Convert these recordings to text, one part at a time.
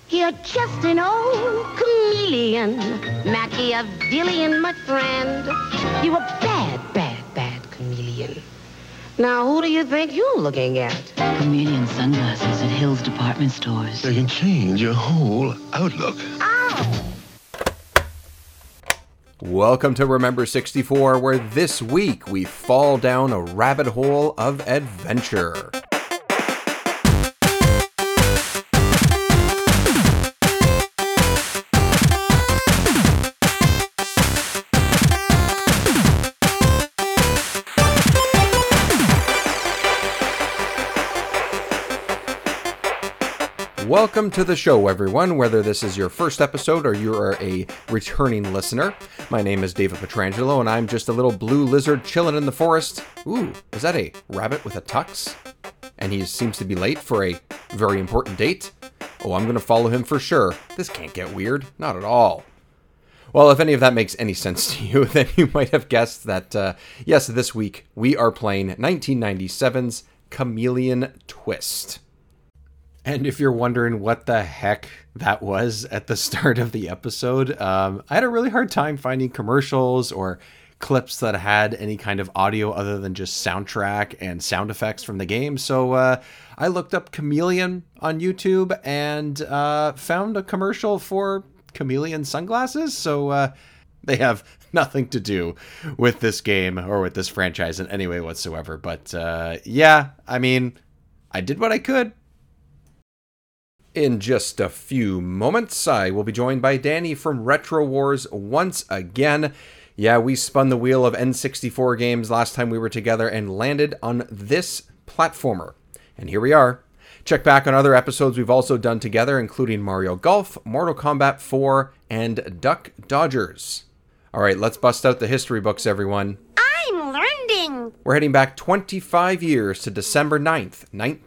You're just an old chameleon, Machiavellian, my friend. You a bad chameleon. Now, who do you think you're looking at? Chameleon sunglasses at Hills department stores. They can change your whole outlook. Ow! Welcome to Remember 64, where this week we fall down a rabbit hole of adventure. Welcome to the show, everyone, whether this is your first episode or you are a returning listener. My name is David Petrangelo, and I'm just a little blue lizard chilling in the forest. Ooh, is that a rabbit with a tux? And he seems to be late for a very important date? Oh, I'm going to follow him for sure. This can't get weird. Not at all. Well, if any of that makes any sense to you, then you might have guessed that, yes, this week we are playing 1997's Chameleon Twist. And if you're wondering what the heck that was at the start of the episode, I had a really hard time finding commercials or clips that had any kind of audio other than just soundtrack and sound effects from the game. So I looked up Chameleon on YouTube and found a commercial for Chameleon sunglasses. So they have nothing to do with this game or with this franchise in any way whatsoever. But yeah, I mean, I did what I could. In just a few moments, I will be joined by Danny from Retro Wars once again. Yeah, we spun the wheel of N64 games last time we were together and landed on this platformer. And here we are. Check back on other episodes we've also done together, including Mario Golf, Mortal Kombat 4, and Duck Dodgers. All right, let's bust out the history books, everyone. I'm learning. We're heading back 25 years to December 9th,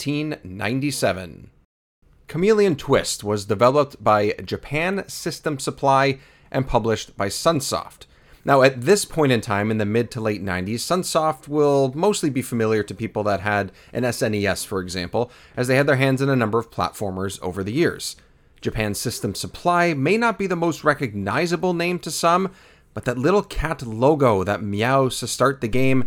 1997. Chameleon Twist was developed by Japan System Supply and published by Sunsoft. Now, at this point in time, in the mid to late 90s, Sunsoft will mostly be familiar to people that had an SNES, for example, as they had their hands in a number of platformers over the years. Japan System Supply may not be the most recognizable name to some, but that little cat logo that meows to start the game,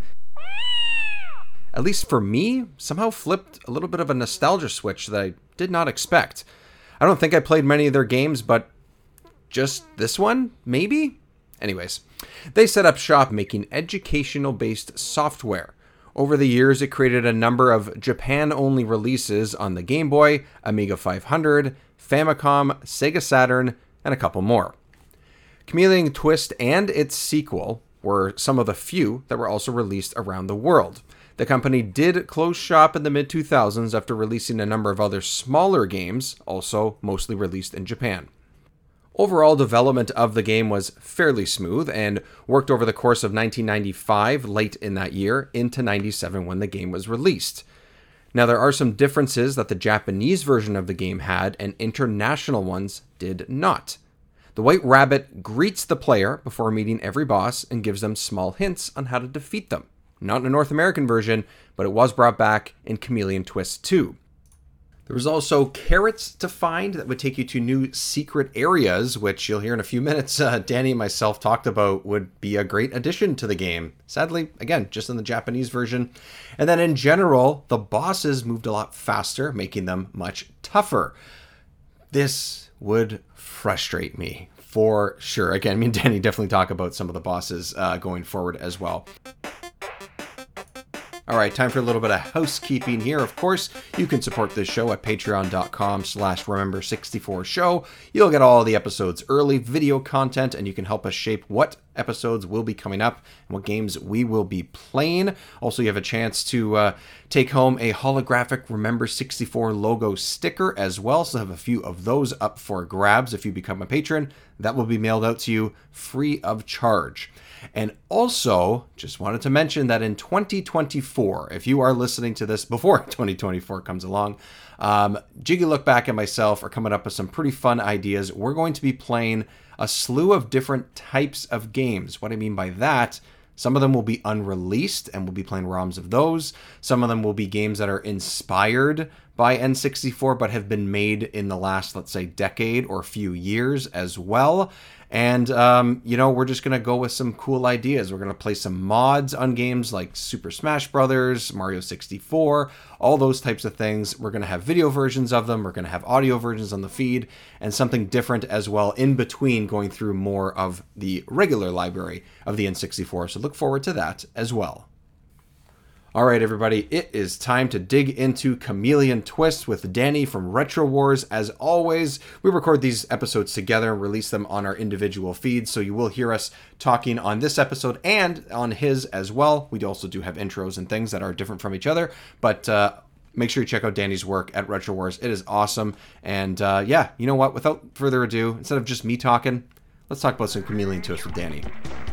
at least for me, somehow flipped a little bit of a nostalgia switch that I did not expect. I don't think I played many of their games, but just this one, maybe? Anyways, they set up shop making educational-based software. Over the years, it created a number of Japan-only releases on the Game Boy, Amiga 500, Famicom, Sega Saturn, and a couple more. Chameleon Twist and its sequel were some of the few that were also released around the world. The company did close shop in the mid-2000s after releasing a number of other smaller games, also mostly released in Japan. Overall development of the game was fairly smooth and worked over the course of 1995, late in that year, into 97 when the game was released. Now, there are some differences that the Japanese version of the game had and international ones did not. The White Rabbit greets the player before meeting every boss and gives them small hints on how to defeat them. Not in the North American version, but it was brought back in Chameleon Twist 2. There was also carrots to find that would take you to new secret areas, which you'll hear in a few minutes. Danny and myself talked about would be a great addition to the game. Sadly, again, just in the Japanese version. And then in general, the bosses moved a lot faster, making them much tougher. This would frustrate me for sure. Again, me and Danny definitely talk about some of the bosses going forward as well. All right, time for a little bit of housekeeping here. Of course, you can support this show at patreon.com/remember64show. You'll get all the episodes early, video content, and you can help us shape what episodes will be coming up and what games we will be playing. Also, you have a chance to take home a holographic Remember 64 logo sticker as well. So I have a few of those up for grabs if you become a patron. That will be mailed out to you free of charge. And also, just wanted to mention that in 2024, if you are listening to this before 2024 comes along, Jiggy Look Back and myself are coming up with some pretty fun ideas. We're going to be playing a slew of different types of games. What I mean by that, some of them will be unreleased and we'll be playing ROMs of those. Some of them will be games that are inspired by N64, but have been made in the last, let's say, decade or few years as well. And, we're just going to go with some cool ideas. We're going to play some mods on games like Super Smash Brothers, Mario 64, all those types of things. We're going to have video versions of them. We're going to have audio versions on the feed, and something different as well in between, going through more of the regular library of the N64. So look forward to that as well. All right, everybody, it is time to dig into Chameleon Twist with Danny from Retro Wars. As always, we record these episodes together and release them on our individual feeds, so you will hear us talking on this episode and on his as well. We also do have intros and things that are different from each other, but make sure you check out Danny's work at Retro Wars. It is awesome. And you know what? Without further ado, instead of just me talking, let's talk about some Chameleon Twist with Danny.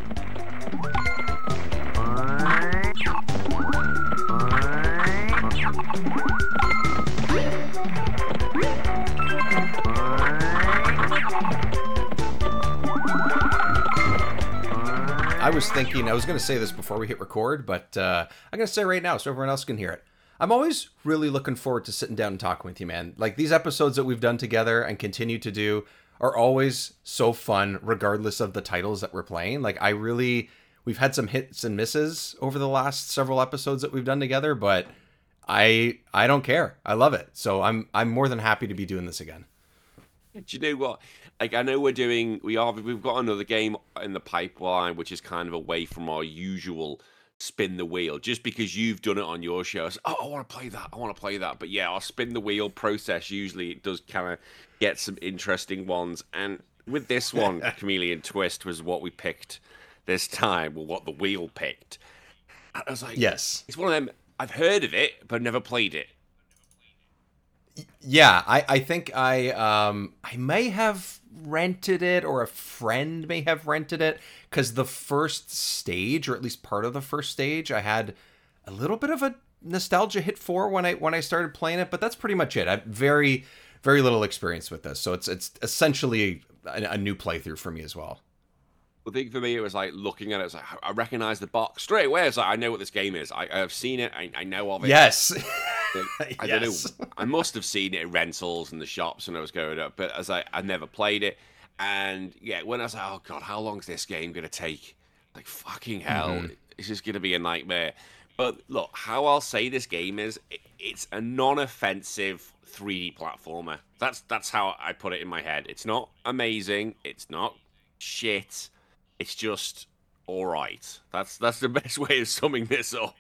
I was thinking, I was going to say this before we hit record, but I'm going to say right now so everyone else can hear it. I'm always really looking forward to sitting down and talking with you, man. Like, these episodes that we've done together and continue to do are always so fun, regardless of the titles that we're playing. Like, we've had some hits and misses over the last several episodes that we've done together, but I don't care. I love it. So I'm more than happy to be doing this again. Do you know what? Like, I know we've got another game in the pipeline, which is kind of away from our usual spin the wheel, just because you've done it on your shows. Oh, I want to play that. But yeah, our spin the wheel process, usually it does kind of get some interesting ones. And with this one, Chameleon Twist was what we picked this time, or what the wheel picked. I was like, yes, it's one of them. I've heard of it, but never played it. Yeah, I think I may have rented it, or a friend may have rented it, because the first stage, or at least part of the first stage, I had a little bit of a nostalgia hit for when I started playing it, but that's pretty much it. I have very, very little experience with this, so it's essentially a new playthrough for me as well. The thing for me, it was like looking at it, it's like I recognize the box straight away. It's like, I know what this game is. I've seen it. I know of it. Yes. I don't know. I must have seen it in rentals in the shops when I was growing up, but I never played it. And yeah, when I was like, oh god, how long is this game gonna take? Like, fucking hell, it's just gonna be a nightmare. But look, how I'll say this game is, it's a non-offensive 3D platformer. That's how I put it in my head. It's not amazing. It's not shit. It's just all right. That's the best way of summing this up.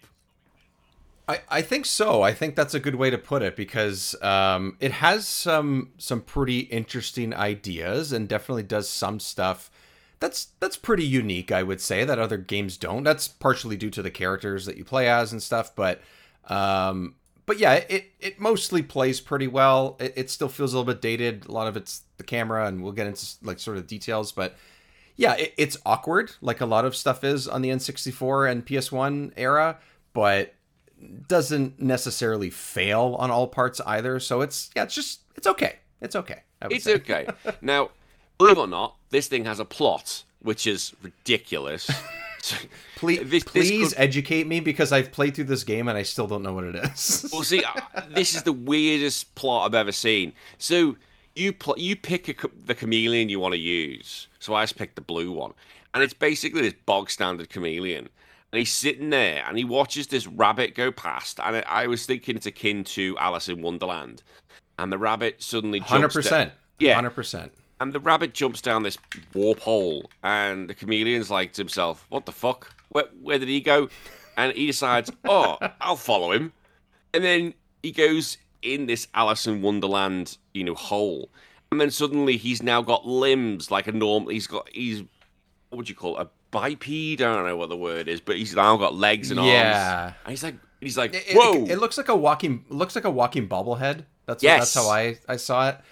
I think so. I think that's a good way to put it, because it has some pretty interesting ideas, and definitely does some stuff that's pretty unique, I would say, that other games don't. That's partially due to the characters that you play as and stuff, but yeah, it mostly plays pretty well. It still feels a little bit dated. A lot of it's the camera, and we'll get into like sort of details, but yeah, it's awkward, like a lot of stuff is on the N64 and PS1 era, but doesn't necessarily fail on all parts either. So it's okay. It's okay. It's okay. Now, believe it or not, this thing has a plot, which is ridiculous. Please educate me, because I've played through this game and I still don't know what it is. Well, see, this is the weirdest plot I've ever seen. So you pick the chameleon you want to use. So I just picked the blue one. And it's basically this bog standard chameleon. And he's sitting there and he watches this rabbit go past. And I was thinking it's akin to Alice in Wonderland. And the rabbit suddenly jumps 100%. Yeah. 100%. And the rabbit jumps down this warp hole. And the chameleon's like to himself, what the fuck? Where did he go? And he decides, oh, I'll follow him. And then he goes in this Alice in Wonderland, hole. And then suddenly he's now got limbs like a normal. He's what would you call it? A biped? I don't know what the word is, but he's now got legs and arms. Yeah. And he's like, whoa! It looks like a walking bobblehead. That's how I saw it.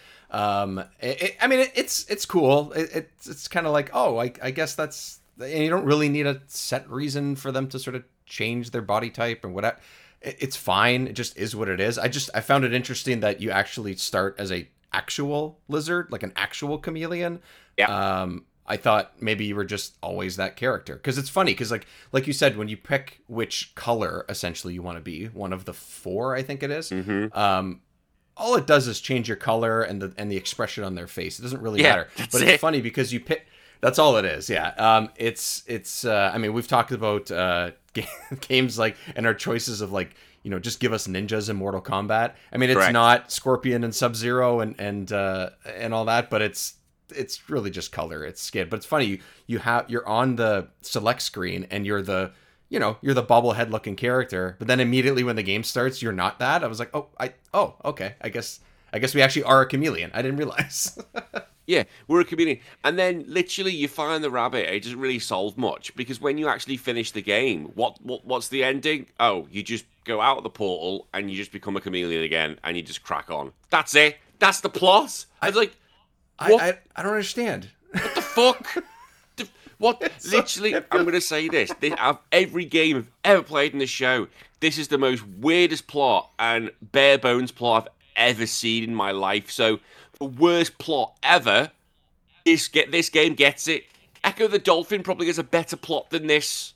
I mean, it's cool. It's kind of like, oh, I guess that's. And you don't really need a set reason for them to sort of change their body type and whatever. It's fine. It just is what it is. I found it interesting that you actually start as a actual lizard, like an actual chameleon. Yeah. I thought maybe you were just always that character, because it's funny, because like you said, when you pick which color essentially you want to be, one of the 4, I think it is. all it does is change your color and the expression on their face. It doesn't really Yeah, matter. But it. it's funny because you pick. That's all it is. Yeah. It's. I mean, we've talked about games like and our choices of like, you know, just give us ninjas in Mortal Kombat. I mean, it's Correct. not Scorpion and Sub-Zero and all that, but it's really just color. It's skin. But it's funny. You're on the select screen and you're the bobblehead looking character, but then immediately when the game starts, you're not that. I was like, okay. I guess we actually are a chameleon. I didn't realize. Yeah, we're a chameleon. And then literally you find the rabbit. It doesn't really solve much because when you actually finish the game, what's the ending? Oh, you just go out of the portal and you just become a chameleon again and you just crack on. That's it. That's the plot. I was like, what? I don't understand. What the fuck? What? Literally, I'm going to say this. Out of every game I've ever played in the show, this is the most weirdest plot and bare bones plot I've ever seen in my life. So, the worst plot ever, this game gets it. Echo the Dolphin probably has a better plot than this.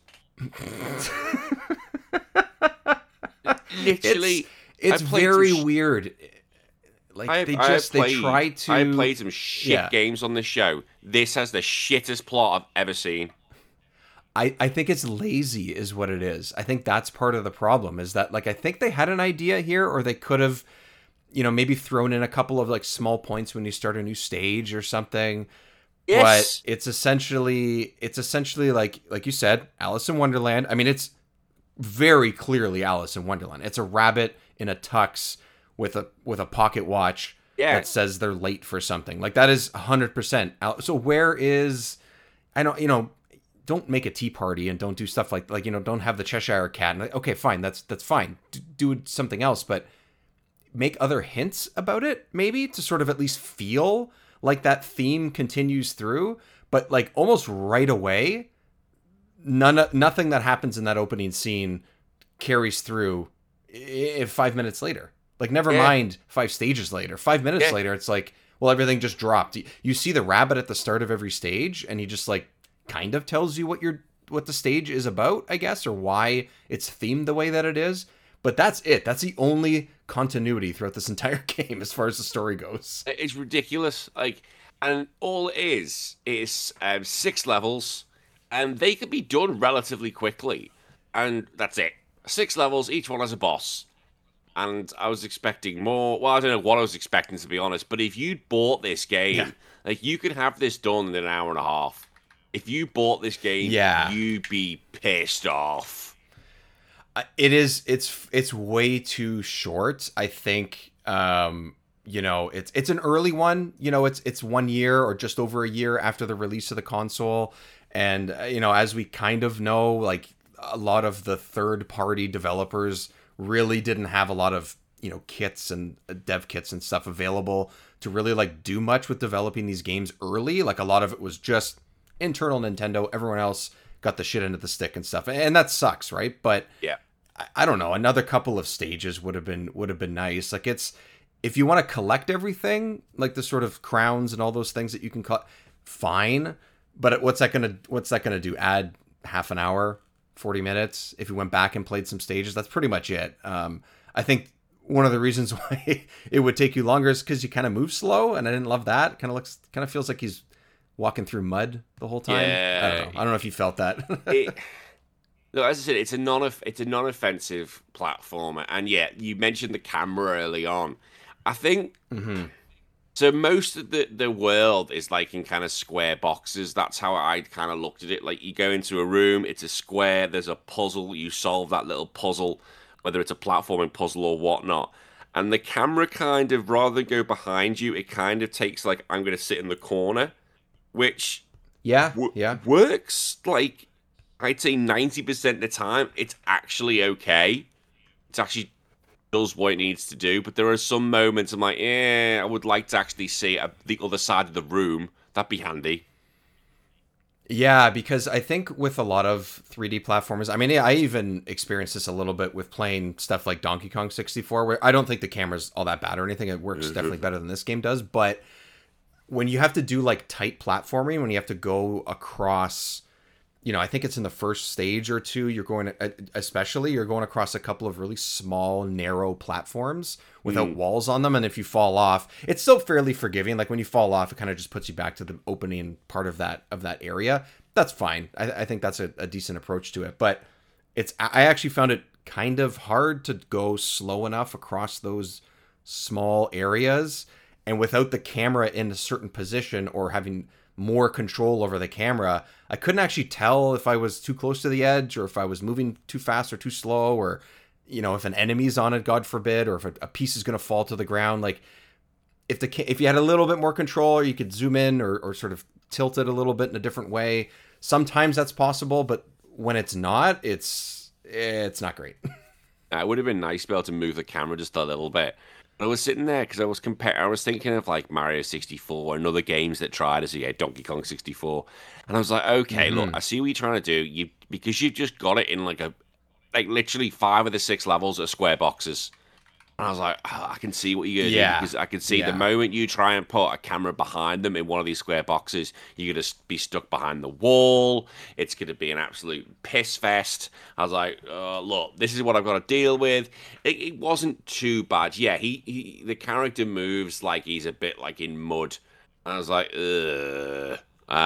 Literally. It's very weird. Like, they try to... I played some shit games on this show. This has the shittest plot I've ever seen. I think it's lazy is what it is. I think that's part of the problem is that, like, I think they had an idea here, or they could have, you know, maybe thrown in a couple of, like, small points when you start a new stage or something. Yes. But it's essentially like you said, Alice in Wonderland. I mean, it's very clearly Alice in Wonderland. It's a rabbit in a tux with a pocket watch that says they're late for something. Like, that is 100%. So where is, don't make a tea party and don't do stuff like don't have the Cheshire Cat. And like, okay, fine, that's fine. Do something else, but make other hints about it, maybe, to sort of at least feel like that theme continues through. But like almost right away, nothing that happens in that opening scene carries through 5 minutes later. Like, never mind 5 stages later. 5 minutes later, it's like, well, everything just dropped. You see the rabbit at the start of every stage, and he just like kind of tells you what the stage is about, I guess, or why it's themed the way that it is. But that's it. That's the only continuity throughout this entire game as far as the story goes. It's ridiculous. Like, and all it is 6 levels, and they can be done relatively quickly. And that's it. 6 levels, each one has a boss. And I was expecting more. Well, I don't know what I was expecting, to be honest. But if you'd bought this game, like, you could have this done in an hour and a half. If you bought this game, you'd be pissed off. It's way too short. I think, it's an early one. You know, it's 1 year or just over a year after the release of the console. And, as we kind of know, like, a lot of the third-party developers really didn't have a lot of, kits and dev kits and stuff available to really, like, do much with developing these games early. Like, a lot of it was just internal Nintendo. Everyone else got the shit into the stick and stuff, and that sucks, right? But yeah, I don't know, another couple of stages would have been nice. Like, it's, if you want to collect everything, like the sort of crowns and all those things that you can collect, fine. But what's that gonna do? Add half an hour, 40 minutes if you went back and played some stages? That's pretty much it. I think one of the reasons why it would take you longer is because you kind of move slow, and I didn't love that. Kind of feels like he's walking through mud the whole time. Yeah. I don't know if you felt that. No, as I said, it's a non-offensive platformer, and you mentioned the camera early on. I think so. Most of the world is like in kind of square boxes. That's how I kind of looked at it. Like, you go into a room, it's a square. There's a puzzle. You solve that little puzzle, whether it's a platforming puzzle or whatnot. And the camera kind of, rather than go behind you, it kind of takes like, I'm going to sit in the corner. Which works, like, I'd say 90% of the time. It's actually okay. It actually does what it needs to do. But there are some moments I'm like, I would like to actually see the other side of the room. That'd be handy. Yeah, because I think with a lot of 3D platformers, I mean, I even experienced this a little bit with playing stuff like Donkey Kong 64, where I don't think the camera's all that bad or anything. It works definitely better than this game does, but when you have to do like tight platforming, when you have to go across I think it's in the first stage or two, you're going across a couple of really small, narrow platforms without walls on them. And if you fall off, it's still fairly forgiving. Like when you fall off, it kind of just puts you back to the opening part of that area. That's fine. I think that's a decent approach to it. But I actually found it kind of hard to go slow enough across those small areas, and without the camera in a certain position or having more control over the camera, I couldn't actually tell if I was too close to the edge or if I was moving too fast or too slow, or if an enemy's on it, God forbid, or if a piece is going to fall to the ground. Like if you had a little bit more control, or you could zoom in or sort of tilt it a little bit in a different way, sometimes that's possible, but when it's not, it's not great. It would have been nice to be able to move the camera just a little bit. I was sitting there because I was thinking of like Mario 64 and other games that tried to see Donkey Kong 64, and I was like, okay, look, I see what you're trying to do. Because you've just got it in like literally 5 of the 6 levels are square boxes. And I was like, I can see what you're going to do, because I can see the moment you try and put a camera behind them in one of these square boxes, you're going to be stuck behind the wall. It's going to be an absolute piss fest. I was like, look, this is what I've got to deal with. It wasn't too bad. Yeah, the character moves like he's a bit like in mud. I was like, ugh.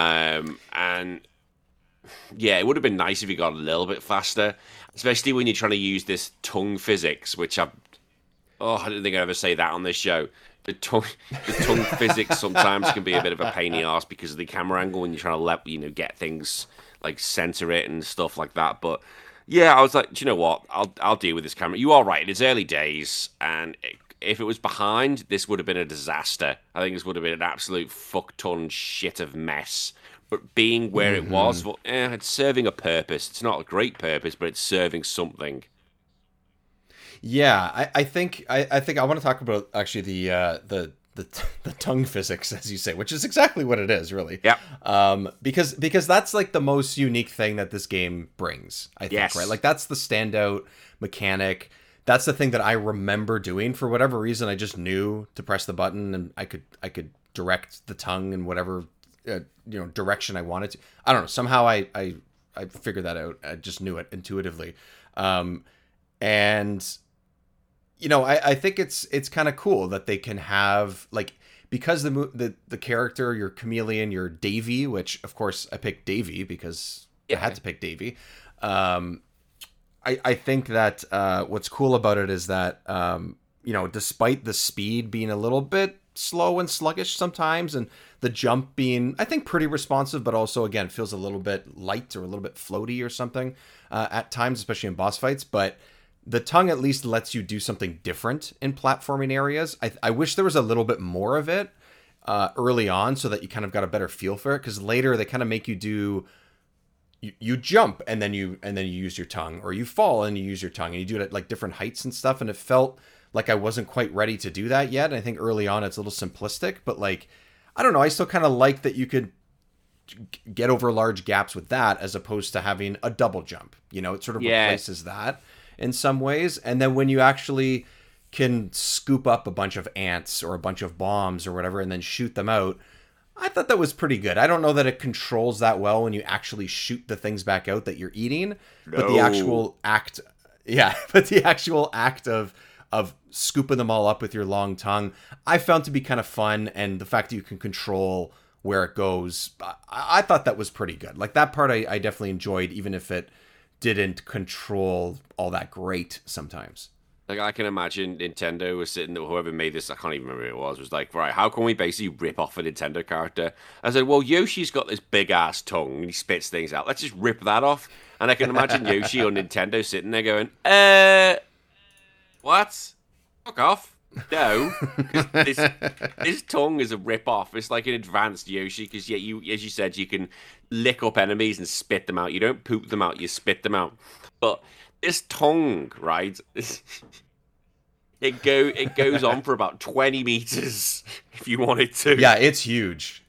And yeah, it would have been nice if he got a little bit faster, especially when you're trying to use this tongue physics, which I didn't think I'd ever say that on this show. The tongue physics sometimes can be a bit of a pain in the arse because of the camera angle when you're trying to get things like center it and stuff like that. But yeah, I was like, do you know what? I'll deal with this camera. You are right. It's early days, and if it was behind, this would have been a disaster. I think this would have been an absolute fuck-ton shit of mess. But being where it was, it's serving a purpose. It's not a great purpose, but it's serving something. Yeah, I think I want to talk about actually the tongue physics, as you say, which is exactly what it is, really. Yeah. Because that's like the most unique thing that this game brings, I think, right? Like that's the standout mechanic. That's the thing that I remember doing. For whatever reason, I just knew to press the button, and I could direct the tongue in whatever direction I wanted to. I don't know. Somehow I figured that out. I just knew it intuitively. And I think it's kind of cool that they can have, like, because the character, your chameleon, your Davy, which of course I picked Davy because I had to pick Davy. I think that what's cool about it is that despite the speed being a little bit slow and sluggish sometimes, and the jump being, I think, pretty responsive, but also again feels a little bit light or a little bit floaty or something at times, especially in boss fights, but the tongue at least lets you do something different in platforming areas. I wish there was a little bit more of it early on, so that you kind of got a better feel for it, because later they kind of make you do, you jump and then you use your tongue, or you fall and you use your tongue, and you do it at like different heights and stuff, and it felt like I wasn't quite ready to do that yet. And I think early on it's a little simplistic, but like, I don't know, I still kind of like that you could get over large gaps with that, as opposed to having a double jump. It sort of replaces that in some ways. And then when you actually can scoop up a bunch of ants or a bunch of bombs or whatever and then shoot them out, I thought that was pretty good. I don't know that it controls that well when you actually shoot the things back out that you're eating, but the actual act of scooping them all up with your long tongue, I found to be kind of fun. And the fact that you can control where it goes, I thought that was pretty good. Like that part I definitely enjoyed, even if it didn't control all that great sometimes. Like, I can imagine Nintendo was sitting there, whoever made this, I can't even remember who it was like, right, how can we basically rip off a Nintendo character? I said, well, Yoshi's got this big-ass tongue, and he spits things out. Let's just rip that off. And I can imagine Yoshi on Nintendo sitting there going, what? Fuck off. No. His tongue is a rip-off. It's like an advanced Yoshi, because, yeah, as you said, you can lick up enemies and spit them out. You don't poop them out, you spit them out. But this tongue, right, it goes on for about 20 meters if you want it to. Yeah, it's huge.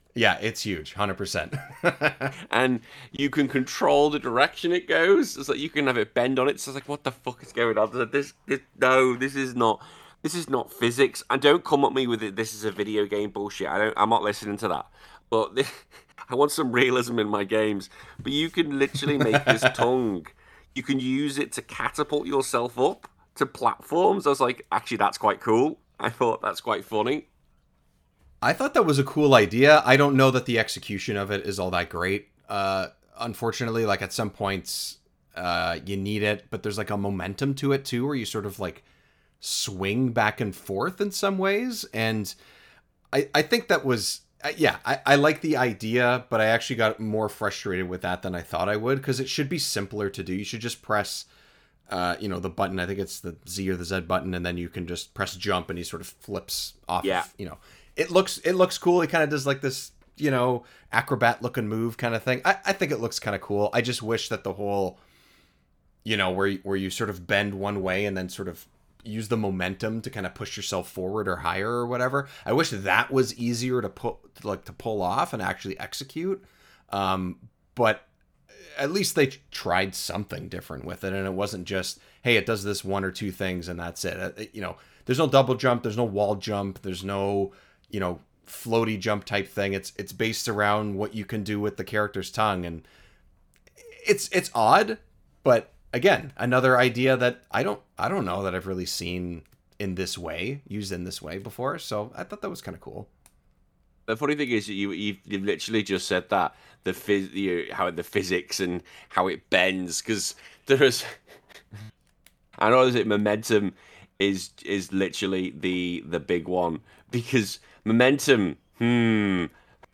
100%. And you can control the direction it goes. It's like you can have it bend on it. So it's like, what the fuck is going on? This is not. This is not physics. And don't come at me with it. This is a video game bullshit. I'm not listening to that. But I want some realism in my games. But you can literally make this tongue. You can use it to catapult yourself up to platforms. I was like, actually, that's quite cool. I thought that's quite funny. I thought that was a cool idea. I don't know that the execution of it is all that great. Unfortunately, like at some points, you need it, but there's like a momentum to it too, where you sort of like swing back and forth in some ways. And I think that was, I like the idea, but I actually got more frustrated with that than I thought I would, because it should be simpler to do. You should just press, the button. I think it's the Z or the Z button, and then you can just press jump, and he sort of flips off. Yeah. It looks cool. He kind of does like this, acrobat looking move kind of thing. I think it looks kind of cool. I just wish that the whole, where you sort of bend one way and then sort of use the momentum to kind of push yourself forward or higher or whatever. I wish that was easier to pull off and actually execute. But at least they tried something different with it, and it wasn't just, hey, it does this one or two things and that's it. There's no double jump, there's no wall jump, there's no, floaty jump type thing. It's based around what you can do with the character's tongue, and it's odd, but again, another idea that I don't know that I've really seen used in this way before. So I thought that was kind of cool. The funny thing is, you've literally just said that how the physics and how it bends, because there's, I know that momentum is literally the big one, because momentum. I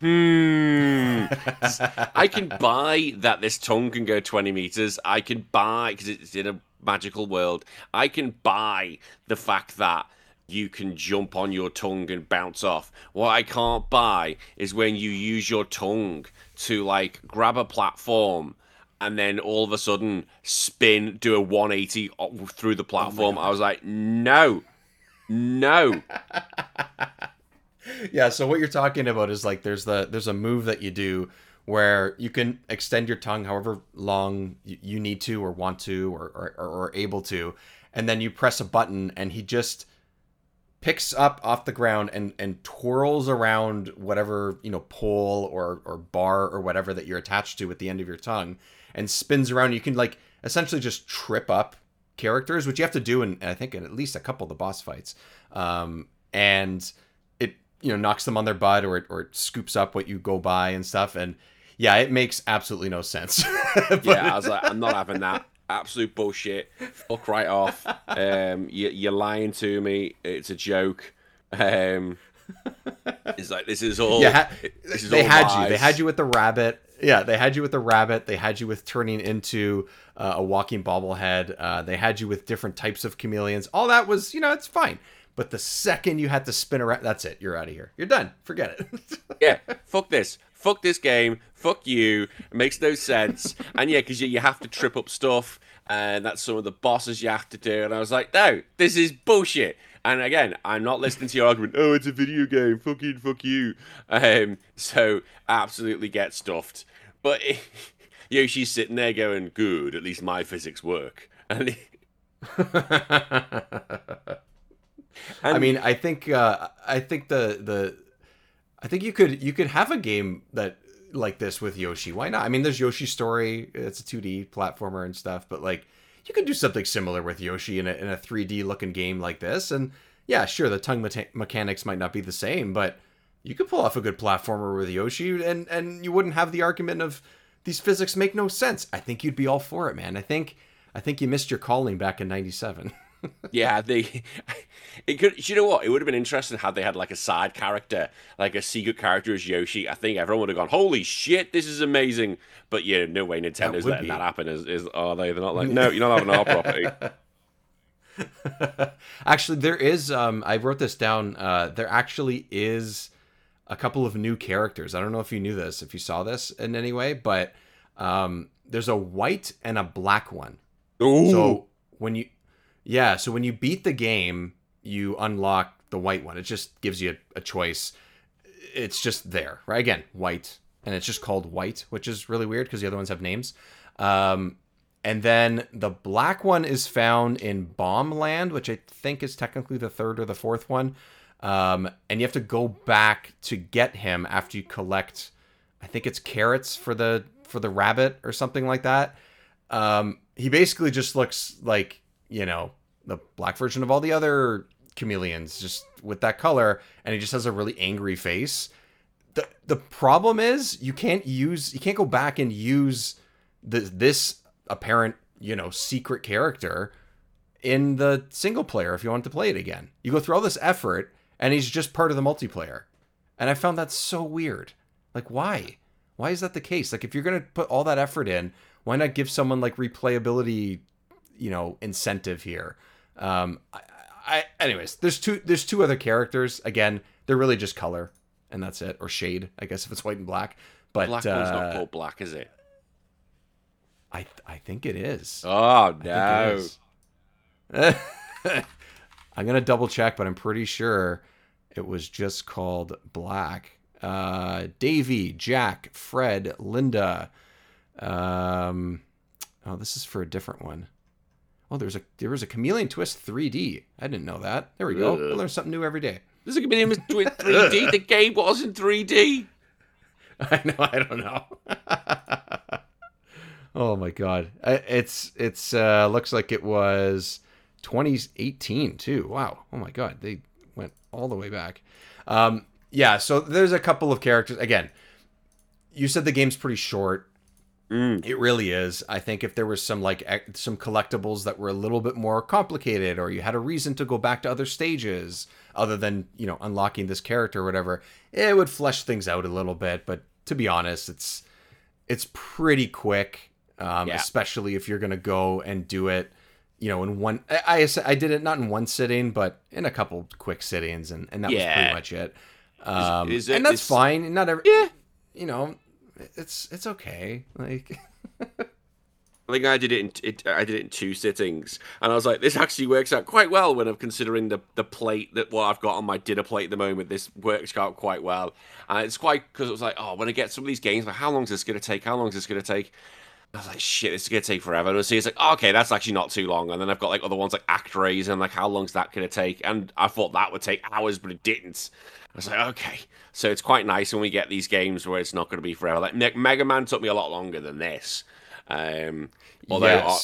can buy that this tongue can go 20 meters. I can buy, because it's in a magical world, I can buy the fact that you can jump on your tongue and bounce off. What I can't buy is when you use your tongue to like grab a platform and then all of a sudden spin, do a 180 through the platform. I was like, no. Yeah, so what you're talking about is like there's a move that you do where you can extend your tongue however long you need to or want to or able to, and then you press a button and he just picks up off the ground and twirls around whatever, pole or bar or whatever that you're attached to at the end of your tongue, and spins around. You can like essentially just trip up characters, which you have to do in, I think, in at least a couple of the boss fights. And it, knocks them on their butt, or it scoops up what you go by and stuff. And yeah, it makes absolutely no sense. Yeah, I was like, I'm not having that. Absolute bullshit. Fuck right off. You're lying to me. It's a joke. It's like, this is all. Yeah, they had you. They had you with the rabbit. Yeah, they had you with the rabbit. They had you with turning into a walking bobblehead. They had you with different types of chameleons. All that was, it's fine. But the second you had to spin around, that's it. You're out of here. You're done. Forget it. Yeah, fuck this. Fuck this game. Fuck you. It makes no sense. And yeah, because you have to trip up stuff, and that's some of the bosses you have to do. And I was like, no, this is bullshit. And again, I'm not listening to your argument. Oh, it's a video game. Fucking fuck you. So absolutely get stuffed. But Yoshi's sitting there going, good. At least my physics work. And I mean, I think you could have a game that like this with Yoshi. Why not? I mean, there's Yoshi Story. It's a 2D platformer and stuff, but like you could do something similar with Yoshi in a 3D looking game like this. And yeah, sure, the tongue mechanics might not be the same, but you could pull off a good platformer with Yoshi, and you wouldn't have the argument of these physics make no sense. I think you'd be all for it, man. I think you missed your calling back in '97. Yeah, it could. You know what? It would have been interesting had they had like a side character, like a secret character as Yoshi. I think everyone would have gone, "Holy shit, this is amazing!" But yeah, no way Nintendo's letting that happen. Are they? They're not like, no, you're not having our property. Actually, there is. I wrote this down. There actually is a couple of new characters. I don't know if you knew this, if you saw this in any way, but there's a white and a black one. Ooh. So when you beat the game, you unlock the white one. It just gives you a choice. It's just there, right? Again, white, and it's just called white, which is really weird because the other ones have names. And then the black one is found in Bomb Land, which I think is technically the third or the fourth one. And you have to go back to get him after you collect, I think it's carrots for the rabbit or something like that. He basically just looks like, the black version of all the other chameleons, just with that color, and he just has a really angry face. The problem is you can't go back and use this apparent, secret character in the single player if you want to play it again. You go through all this effort and he's just part of the multiplayer. And I found that so weird. Like, why? Why is that the case? Like, if you're going to put all that effort in, why not give someone like replayability, incentive here? Anyways, there's two other characters. Again, they're really just color, and that's it, or shade, I guess, if it's white and black. But Black one's not called black, is it? I think it is. Oh no! I'm gonna double check, but I'm pretty sure it was just called Black. Davy, Jack, Fred, Linda. This is for a different one. Oh, there was a Chameleon Twist 3D. I didn't know that. There we go. I learn something new every day. There's a Chameleon Twist 3D. The game was in 3D. I know. I don't know. Oh my god. It's looks like it was 2018 too. Wow. Oh my god. They went all the way back. Yeah. So there's a couple of characters. Again, you said the game's pretty short. It really is. I think if there was some collectibles that were a little bit more complicated, or you had a reason to go back to other stages other than, unlocking this character or whatever, it would flesh things out a little bit. But to be honest, it's pretty quick, especially if you're going to go and do it, in one. I did it not in one sitting, but in a couple quick sittings, and that was pretty much it. And that's fine. Not every, it's okay. Like, I think I did it in 2 sittings, and I was like, this actually works out quite well when I'm considering the plate that what I've got on my dinner plate at the moment. This works out quite well, and it's quite, because it was like, when I get some of these games, like, how long is this going to take? How long is this going to take? I was like, shit, this is going to take forever. And I see, it's like, okay, that's actually not too long. And then I've got like other ones like Actrays, and like, how long's that going to take? And I thought that would take hours, but it didn't. I was like, okay. So it's quite nice when we get these games where it's not going to be forever. Like Mega Man took me a lot longer than this. Although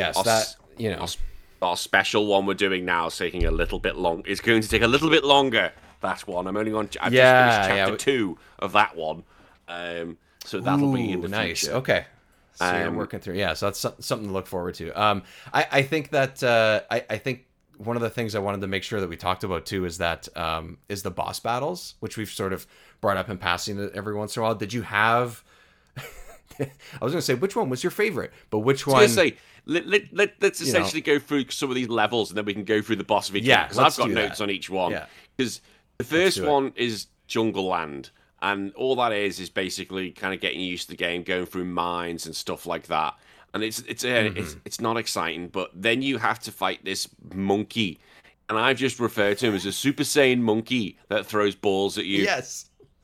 our special one we're doing now is taking a little bit long. It's going to take a little bit longer. That one. I've just finished chapter 2 of that one. So that'll be in the nice. future. Okay. So you're working through. Yeah, so that's something to look forward to. I think that I think one of the things I wanted to make sure that we talked about too is that is the boss battles, which we've sort of brought up in passing every once in a while. Did you have? I was going to say, which one was your favorite, but which one? I was going to say, let's essentially go through some of these levels, and then we can go through the boss of each one, because I've got notes on each one. Because the first one is Jungle Land, and all that is basically kind of getting used to the game, going through mines and stuff like that. And it's not exciting, but then you have to fight this monkey, and I've just referred to him as a Super Saiyan monkey that throws balls at you. Yes.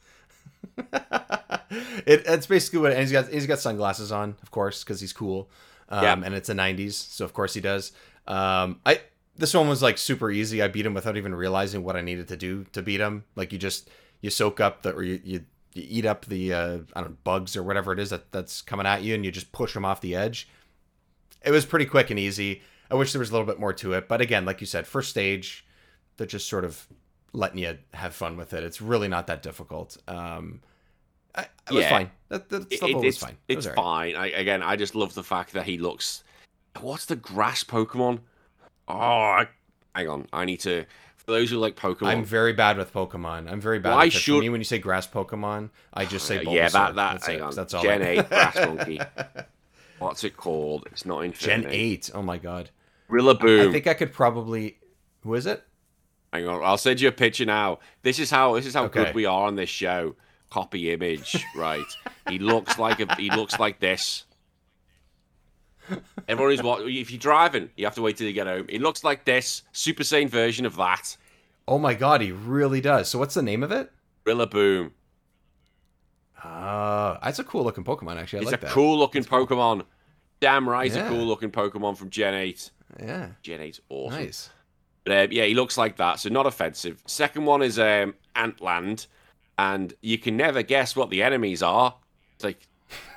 It's basically what, and he's got sunglasses on, of course, because he's cool. And it's the 90s, so of course he does. This one was like super easy. I beat him without even realizing what I needed to do to beat him. Like you soak up you eat up the bugs or whatever it is that's coming at you, and you just push them off the edge. It was pretty quick and easy. I wish there was a little bit more to it, but again, like you said, first stage, they're just sort of letting you have fun with it. It's really not that difficult. It was fine. The level was fine. It's fine. I just love the fact that he looks. What's the grass Pokemon? Hang on. I need to. For those who like Pokemon, I'm very bad with Pokemon. I'm very bad with it. For me, when you say grass Pokemon, I just say Bulbasaur. Hang on. That's all. Gen 8 grass monkey. What's it called? It's not Infinity. Gen 8. Oh my god. Rillaboom. I think I could probably. Who is it? Hang on. I'll send you a picture now. This is how good we are on this show. Copy image, right? He looks like this. Everyone is if you're driving, you have to wait till you get home. He looks like this, Super Saiyan version of that. Oh my god, he really does. So what's the name of it? Rillaboom. That's a cool looking Pokemon, actually. I like that. It's a cool looking Pokemon. Damn right, Yeah. a cool looking Pokemon from Gen 8. Yeah. Gen 8's awesome. Nice. But, yeah, he looks like that, so not offensive. Second one is Antland, and you can never guess what the enemies are. It's like,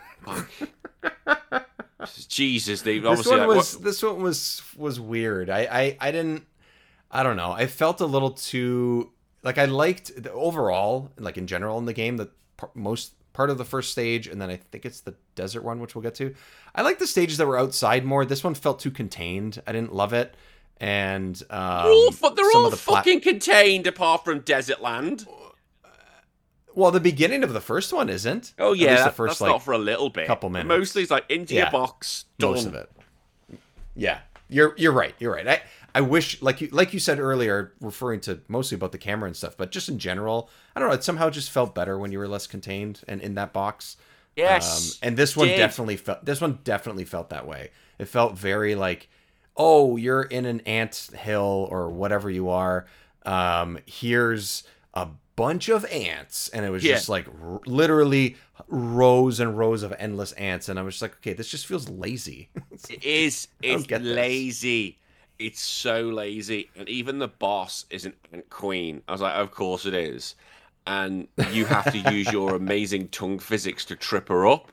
fuck. Jesus, they obviously This one was weird. I don't know. I felt a little too like I liked the overall, like in general in the game, the most part of the first stage, and then I think it's the desert one, which we'll get to. I like the stages that were outside more. This one felt too contained. I didn't love it. And they're all fucking contained apart from Desert Land. Well, the beginning of the first one isn't. Oh yeah, the first, that's not for a little bit. Couple minutes. Mostly it's like into your box. Done. Most of it. Yeah, you're right. You're right. I wish, like you said earlier, referring to mostly about the camera and stuff, but just in general, I don't know. It somehow just felt better when you were less contained and in that box. Yes, and this one definitely felt that way. It felt very like, oh, you're in an ant hill or whatever you are. Here's a bunch of ants, and it was just like literally rows and rows of endless ants, and I was just like, okay, this just feels lazy. It's lazy. It's so lazy, and even the boss is an ant queen. I was like, of course it is, and you have to use your amazing tongue physics to trip her up.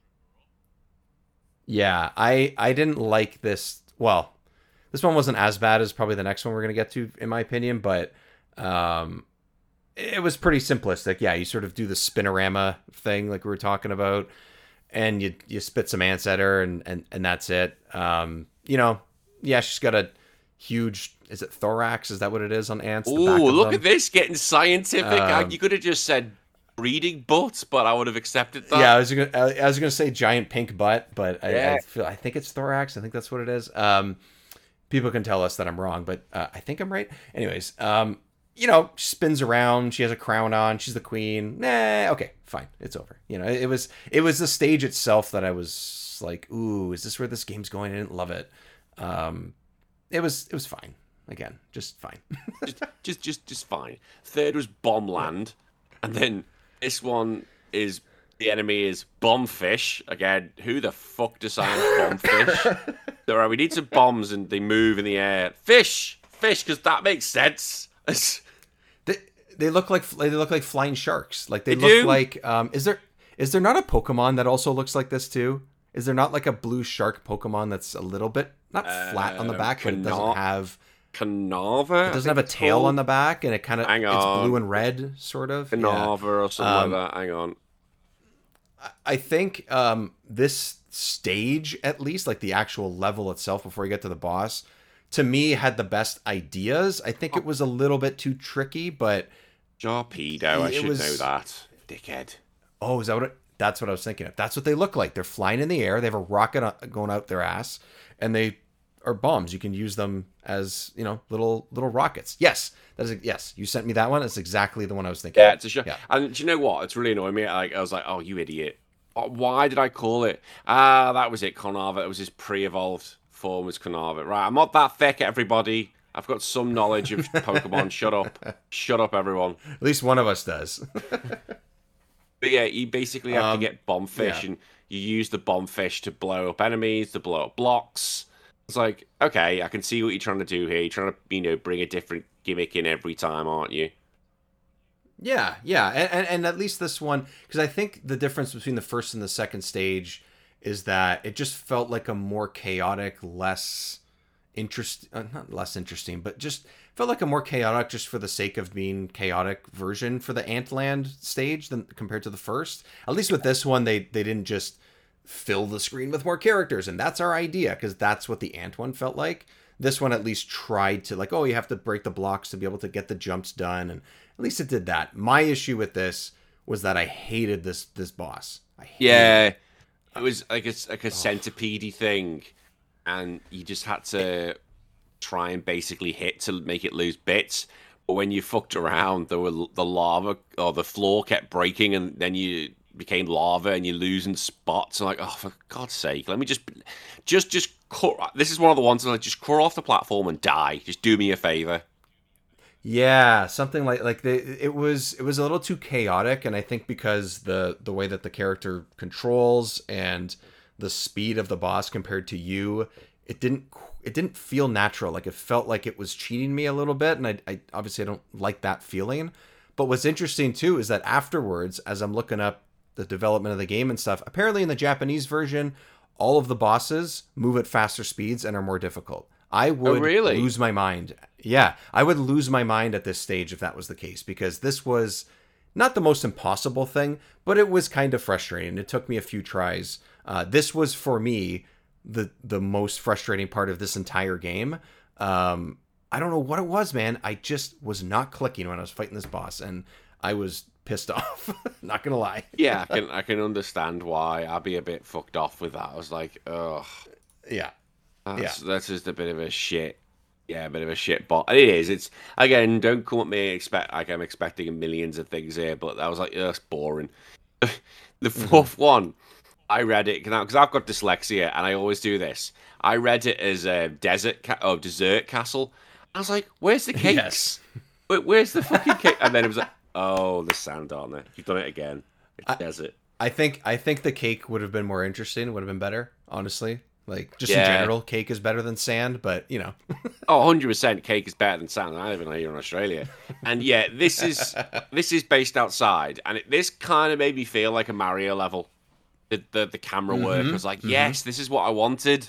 Yeah, I didn't like this. Well, this one wasn't as bad as probably the next one we're gonna get to, in my opinion, but it was pretty simplistic. Yeah, you sort of do the spinorama thing like we were talking about, and you spit some ants at her, and that's it. Yeah, she's got a huge, is it thorax? Is that what it is on ants? Ooh, look at this, getting scientific. You could have just said breeding butts, but I would have accepted that. Yeah, I was gonna say giant pink butt, but I think it's thorax. I think that's what it is. People can tell us that I'm wrong, but I think I'm right. Anyways, she spins around. She has a crown on. She's the queen. Nah, okay, fine. It's over. It was the stage itself that I was like, ooh, is this where this game's going? I didn't love it. It was fine. Again, just fine. just fine. Third was Bombland, and then this one is the enemy is Bombfish. Again, who the fuck designed Bombfish? All right, we need some bombs and they move in the air. Fish, because that makes sense. They look like flying sharks. Like they look do? like. Is there not a Pokemon that also looks like this too? Is there not like a blue shark Pokemon that's a little bit not flat on the back, but it doesn't have Carnarva? It doesn't have a tail on the back, and it kind of it's blue and red, sort of. Carnarva or something like that. Hang on. I think this stage, at least, like the actual level itself, before you get to the boss, to me had the best ideas. I think it was a little bit too tricky, but Sharpedo, I should know that. Dickhead. Oh, is that that's what I was thinking of. That's what they look like. They're flying in the air. They have a rocket going out their ass, and they are bombs. You can use them as little rockets. Yes, yes. You sent me that one. That's exactly the one I was thinking. Yeah, it's a show. Yeah. And do you know what? It's really annoying me. I was like, oh, you idiot. Why did I call it? That was it, Carnarva. It was his pre-evolved form was Carnarva. Right, I'm not that thick, everybody. I've got some knowledge of Pokemon. Shut up. Shut up, everyone. At least one of us does. But yeah, you basically have to get Bombfish, and you use the Bombfish to blow up enemies, to blow up blocks. It's like, okay, I can see what you're trying to do here. You're trying to, bring a different gimmick in every time, aren't you? Yeah. And at least this one, because I think the difference between the first and the second stage is that it just felt like a more chaotic, not less interesting, but just felt like a more chaotic, just for the sake of being chaotic, version for the Antland stage than compared to the first. At least with this one, they didn't just fill the screen with more characters, and that's our idea, because that's what the Ant one felt like. This one at least tried to, like, oh, you have to break the blocks to be able to get the jumps done, and at least it did that. My issue with this was that I hated this boss. It was like a centipede thing, and you just had to try and basically hit to make it lose bits. But when you fucked around, the lava or the floor kept breaking, and then you became lava and you're losing spots. And like, oh, for God's sake, let me just cut. This is one of the ones that like, just crawl off the platform and die. Just do me a favor. Yeah, something like it was a little too chaotic, and I think because the way that the character controls and the speed of the boss compared to you, it didn't feel natural. Like, it felt like it was cheating me a little bit, and I obviously I don't like that feeling. But what's interesting too is that afterwards, as I'm looking up the development of the game and stuff, apparently in the Japanese version, all of the bosses move at faster speeds and are more difficult. I would lose my mind. Yeah, I would lose my mind at this stage if that was the case, because this was not the most impossible thing, but it was kind of frustrating. It took me a few tries. This was, for me, the most frustrating part of this entire game. I don't know what it was, man. I just was not clicking when I was fighting this boss, and I was pissed off. Not gonna lie. Yeah, I can understand why. I'd be a bit fucked off with that. I was like, ugh. Yeah. That's just a bit of a shit. Yeah, a bit of a shit bot. It is. It's, again, don't come at me I'm expecting millions of things here, but I was like, it's boring. The fourth one, I read it because I've got dyslexia, and I always do this. I read it as a dessert castle. I was like, where's the cakes? Yes. Where's the fucking cake? And then it was like, oh, the sand on there. You've done it again. It's desert. I think the cake would have been more interesting. Would have been better, honestly. Like, just in general, cake is better than sand, but, you know. Oh, 100% cake is better than sand. I live in here in Australia. And yeah, this is based outside, and this kind of made me feel like a Mario level. The camera work was like, yes, this is what I wanted.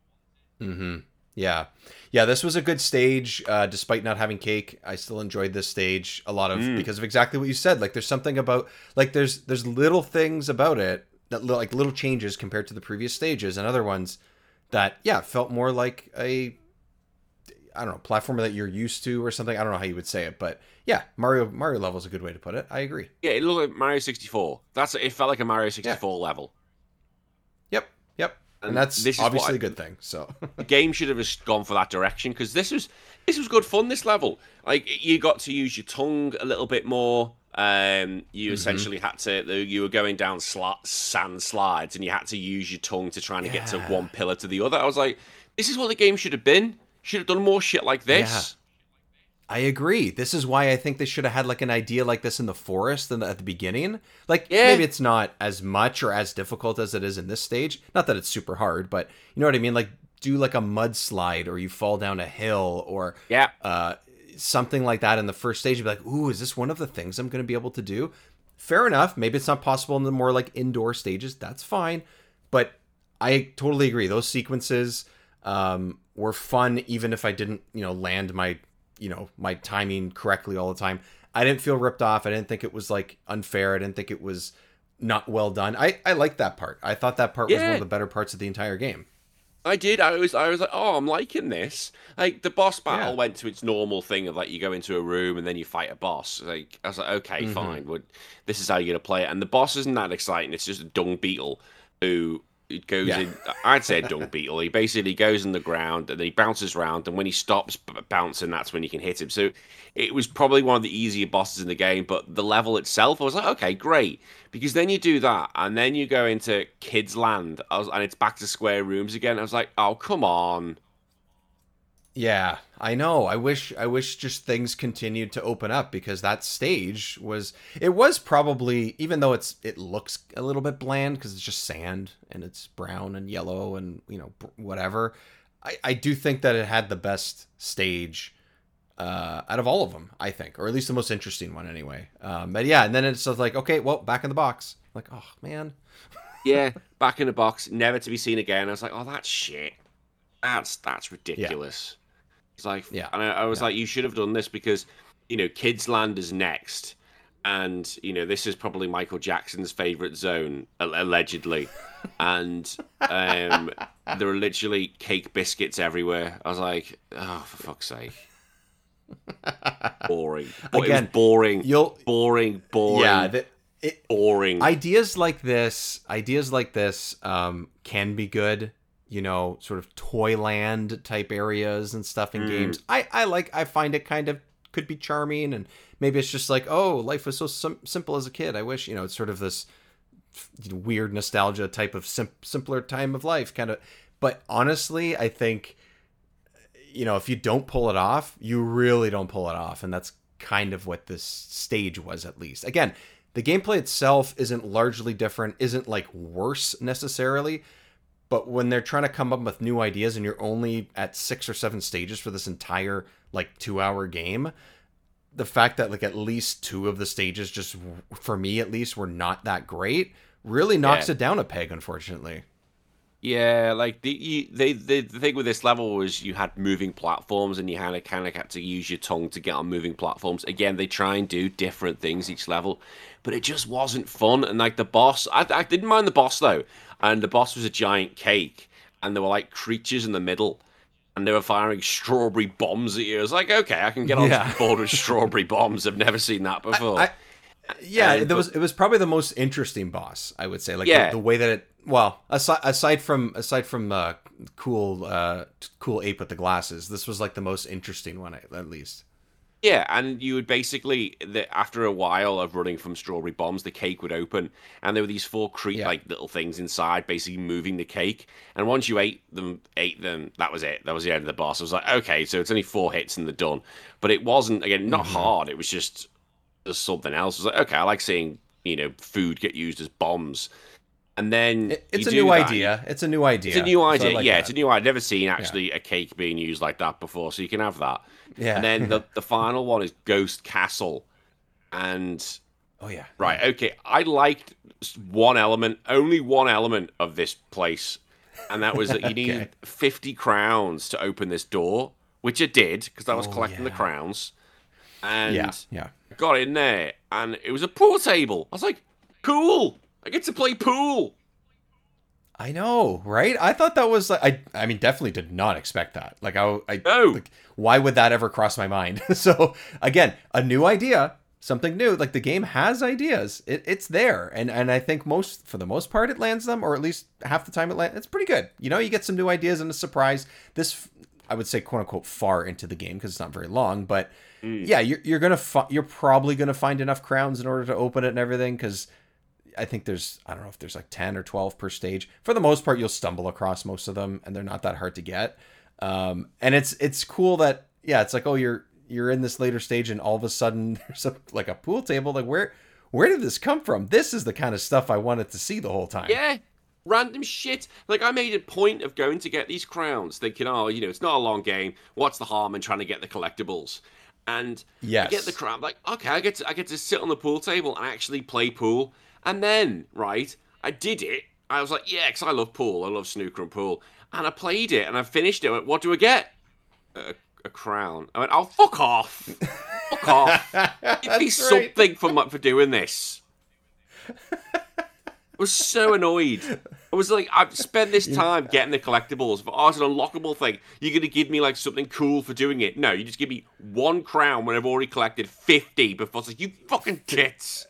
Yeah. Yeah, this was a good stage. Despite not having cake, I still enjoyed this stage a lot because of exactly what you said. Like, there's something about, like, there's little things about it that, like, little changes compared to the previous stages and other ones that, yeah, felt more like a, I don't know, platformer that you're used to or something. I don't know how you would say it, but yeah, Mario level is a good way to put it. I agree. Yeah, it looked like Mario 64. It felt like a Mario 64 level. Yep. And that's obviously a good thing. So the game should have just gone for that direction, because this was good fun. This level, like, you got to use your tongue a little bit more. You essentially had to. You were going down sand slides, and you had to use your tongue to try and get to one pillar to the other. I was like, this is what the game should have been. Should have done more shit like this. Yeah. I agree. This is why I think they should have had, like, an idea like this in the forest at the beginning. Like, maybe it's not as much or as difficult as it is in this stage. Not that it's super hard, but you know what I mean? Like, do like a mudslide, or you fall down a hill, or something like that in the first stage. You'd be like, ooh, is this one of the things I'm going to be able to do? Fair enough. Maybe it's not possible in the more, like, indoor stages. That's fine. But I totally agree. Those sequences were fun, even if I didn't, land my timing correctly all the time. I didn't feel ripped off. I didn't think it was, like, unfair. I didn't think it was not well done. I liked that part. I thought that part was one of the better parts of the entire game. I did. I was like, oh, I'm liking this. Like, the boss battle went to its normal thing of, like, you go into a room and then you fight a boss. Like, I was like, okay, fine. This is how you're gonna play it. And the boss isn't that exciting. It's just a dung beetle who goes in. I'd say a dung beetle. He basically goes in the ground and then he bounces around. And when he stops bouncing, that's when you can hit him. So it was probably one of the easier bosses in the game. But the level itself, I was like, okay, great. Because then you do that, and then you go into Kids Land, and it's back to square rooms again. I was like, oh, come on. Yeah, I know. I wish just things continued to open up, because that stage was probably, even though it looks a little bit bland because it's just sand and it's brown and yellow and, whatever. I do think that it had the best stage out of all of them, I think, or at least the most interesting one anyway. But yeah, and then it's just like, okay, well, back in the box. Like, oh man. Yeah, back in the box, never to be seen again. I was like, oh, that's shit. That's ridiculous. Yeah. It's like, and I was like, you should have done this, because, Kids Land is next, and this is probably Michael Jackson's favorite zone, allegedly, and there are literally cake biscuits everywhere. I was like, oh, for fuck's sake. Boring. Again, it was boring. Boring. Yeah, boring. Ideas like this can be good. Sort of Toyland type areas and stuff in games. I find it kind of could be charming, and maybe it's just like, oh, life was so simple as a kid. I wish, it's sort of this weird nostalgia type of simpler time of life kind of. But honestly, I think, if you don't pull it off, you really don't pull it off. And that's kind of what this stage was, at least. Again, the gameplay itself isn't largely different, isn't like worse necessarily, But when they're trying to come up with new ideas and you're only at 6 or 7 stages for this entire like 2-hour game, the fact that like at least 2 of the stages, just for me at least, were not that great really knocks it down a peg, unfortunately. Yeah, like the thing with this level was you had moving platforms and you had to use your tongue to get on moving platforms. Again, they try and do different things each level, but it just wasn't fun. And like the boss, I didn't mind the boss though, and the boss was a giant cake, and there were like creatures in the middle, and they were firing strawberry bombs at you. I was like, okay, I can get on board with strawberry bombs. I've never seen that before. It was probably the most interesting boss, I would say. Like the way that it. Well, aside from cool ape with the glasses, this was like the most interesting one, at least. Yeah, and you would basically, after a while of running from strawberry bombs, the cake would open, and there were these 4 like little things inside, basically moving the cake. And once you ate them, that was it. That was the end of the boss. I was like, okay, so it's only 4 hits and they're done. But it wasn't, again, not hard. It was just something else. I was like, okay, I like seeing food get used as bombs. And then it's a new idea. It's a new idea. It's a new idea. So it's a new idea. I've never seen actually a cake being used like that before, so you can have that. Yeah. And then the final one is Ghost Castle. And right, okay. I liked only one element of this place, and that was that you needed 50 crowns to open this door, which I did because I was collecting the crowns. And got in there, and it was a pool table. I was like, cool. I get to play pool. I know, right? I thought that was like, I mean, definitely did not expect that. Like, No. Like, why would that ever cross my mind? So again, a new idea, something new. Like the game has ideas. It's there, and I think for the most part, it lands them, or at least half the time it lands. It's pretty good. You get some new ideas and a surprise. This, I would say, quote unquote, far into the game because it's not very long, but yeah, you're probably gonna find enough crowns in order to open it and everything because. I think I don't know if there's like 10 or 12 per stage. For the most part, you'll stumble across most of them, and they're not that hard to get. And it's cool that, it's like, oh, you're in this later stage, and all of a sudden there's like a pool table. Like, where did this come from? This is the kind of stuff I wanted to see the whole time. Yeah, random shit. Like, I made a point of going to get these crowns, thinking, oh, it's not a long game. What's the harm in trying to get the collectibles? And I get the crown. I'm like, okay, I get to sit on the pool table and actually play pool. And then, right, I did it. I was like, yeah, because I love pool. I love snooker and pool. And I played it, and I finished it. I went, what do I get? A crown. I went, oh, fuck off. Fuck off. Give me something for doing this. I was so annoyed. I was like, I've spent this time getting the collectibles. For it's an unlockable thing. You're going to give me like something cool for doing it. No, you just give me 1 crown when I've already collected 50 before. It's like, you fucking tits.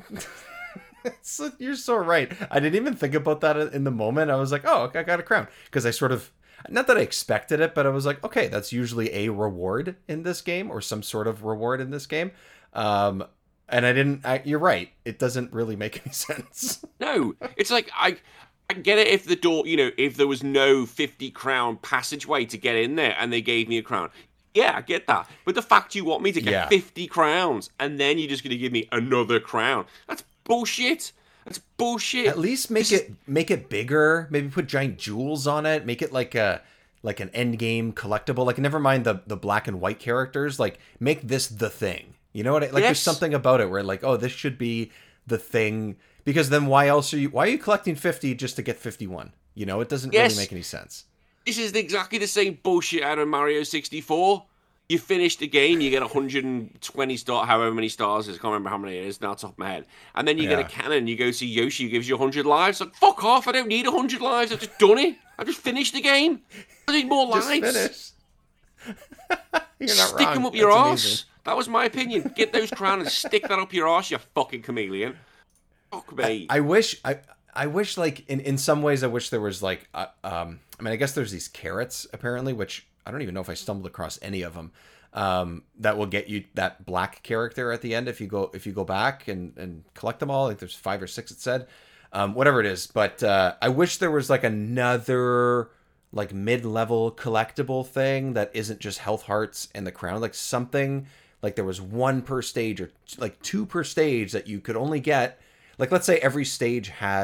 You're so right. I didn't even think about that in the moment. I was like, oh, okay, I got a crown. Because I sort of, not that I expected it, but I was like, okay, that's usually a reward in this game, or some sort of reward in this game. And you're right. It doesn't really make any sense. No, it's like, I get it if the door, if there was no 50 crown passageway to get in there and they gave me a crown. Yeah, I get that. But the fact you want me to get 50 crowns and then you're just going to give me another crown, that's bullshit. That's bullshit. At least make it bigger. Maybe put giant jewels on it. Make it like an end game collectible. Like, never mind the black and white characters. Like, make this the thing. You know what? There's something about it where like, oh, this should be the thing. Because then why are you collecting 50 just to get 51? It doesn't really make any sense. This is exactly the same bullshit out of Mario 64. You finish the game, you get 120 stars, however many stars it is. I can't remember how many it is now off the top of my head. And then you get a cannon, you go see Yoshi, who gives you 100 lives. Like, fuck off, I don't need 100 lives, I've just done it. I've just finished the game. I need more lives. Just finish. You're not Stick wrong. them up your arse. That was my opinion. Get those crowns and stick that up your arse, you fucking chameleon. Fuck me. I wish, like, in some ways, I wish there was, like, I guess there's these carrots, apparently, which I don't even know if I stumbled across any of them, that will get you that black character at the end if you go back and collect them all. I think there's 5 or 6, it said. Whatever it is. But I wish there was, like, another, like, mid-level collectible thing that isn't just health hearts and the crown. Like, something, like, there was 1 per stage or, like, 2 per stage that you could only get. Like, let's say every stage had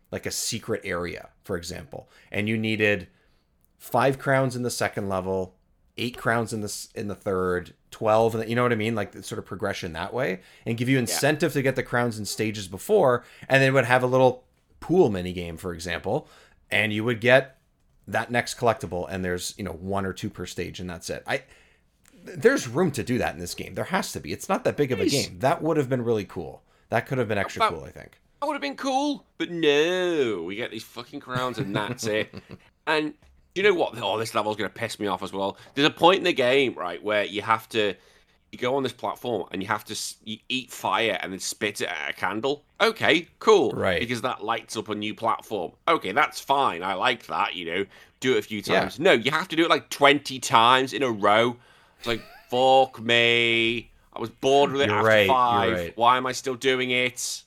like a secret area, for example, and you needed 5 crowns in the second level, 8 crowns in the third, 12, and you know what I mean? Like the sort of progression that way, and give you incentive to get the crowns in stages before, and then would have a little pool mini game, for example, and you would get that next collectible, and there's 1 or 2 per stage, and that's it. There's room to do that in this game. There has to be. It's not that big of a game. That would have been really cool. That could have been extra cool, I think. That would have been cool, but no, we get these fucking crowns and that's it. And you know what? Oh, this level's going to piss me off as well. There's a point in the game, right, where you go on this platform and you eat fire and then spit it at a candle. Okay, cool. Right. Because that lights up a new platform. Okay, that's fine. I like that, do it a few times. Yeah. No, you have to do it like 20 times in a row. It's like, fuck me. I was bored with it after 5. Right. Why am I still doing it?